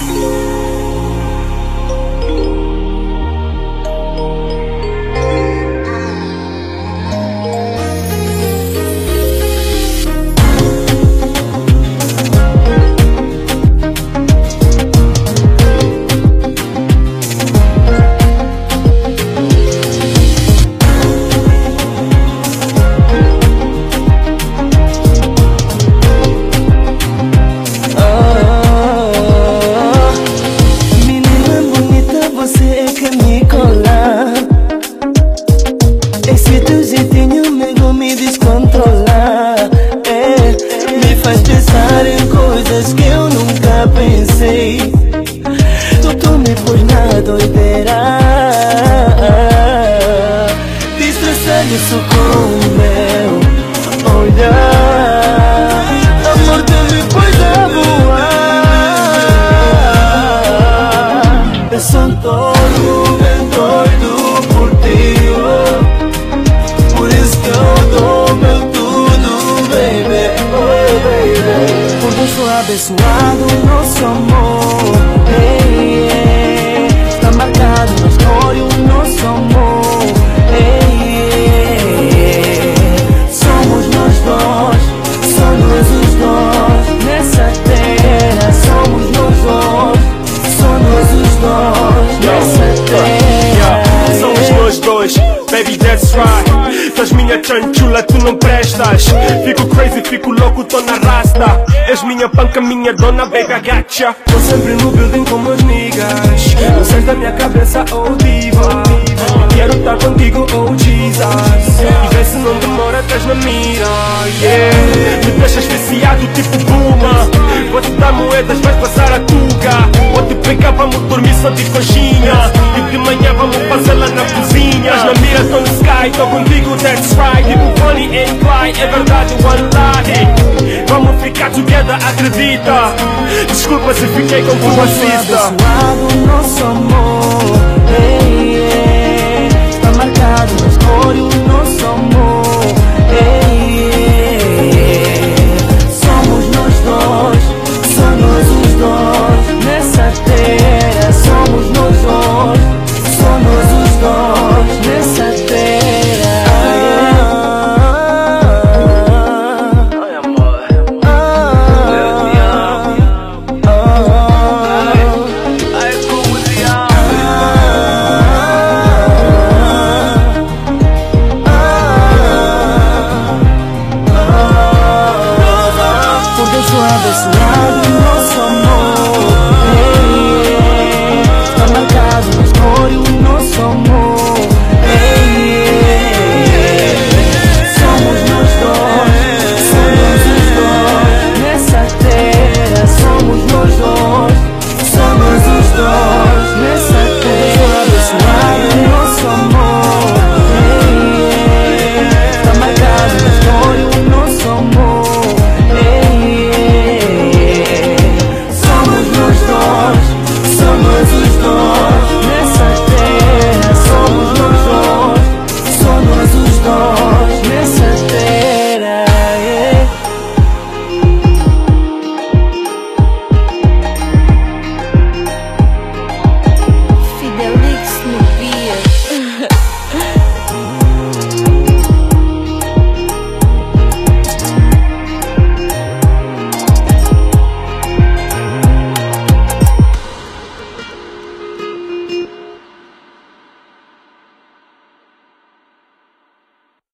Esse teu jeitinho me descontrolar, me faz pensar em coisas que eu nunca pensei. Tu me pões na doideira, destressando isso com o meu olhar. Amor, tu me pões a voar. Eu sou todo bem doido por ti, por isso que eu dou meu tudo, baby, oh, baby. Por Deus sou abençoado, nosso amor, hey, yeah. Está marcado na história o nosso amor, hey, yeah. Somos nós dois, só nós os dois nessa terra. Somos nós dois, só nós os dois nessa terra. Somos nós dois, baby, that's right. Tu és minha chanchula, tu não prestas. Fico crazy, fico louco, tô na rasta. És minha panca, minha dona, bega gacha. Tô sempre no building com meus niggas. Não sais da minha cabeça, oh diva. Quero estar contigo, oh Jesus. E vê se não demora, estás na mira, yeah. Me deixas viciado, tipo Buma. Vou-te dar moedas, vais passar a tuga. Vou-te pegar, vamos dormir só de coxinha. E de manhã vamos fazer lá na cozinha. Estás na mira, tô no sky, tô contigo, that's right. Tipo Bonnie and Clyde, é verdade, one lie. Vamos ficar together, acredita. Desculpa se fiquei com tua cista. Abençoado nosso amor, hey, yeah.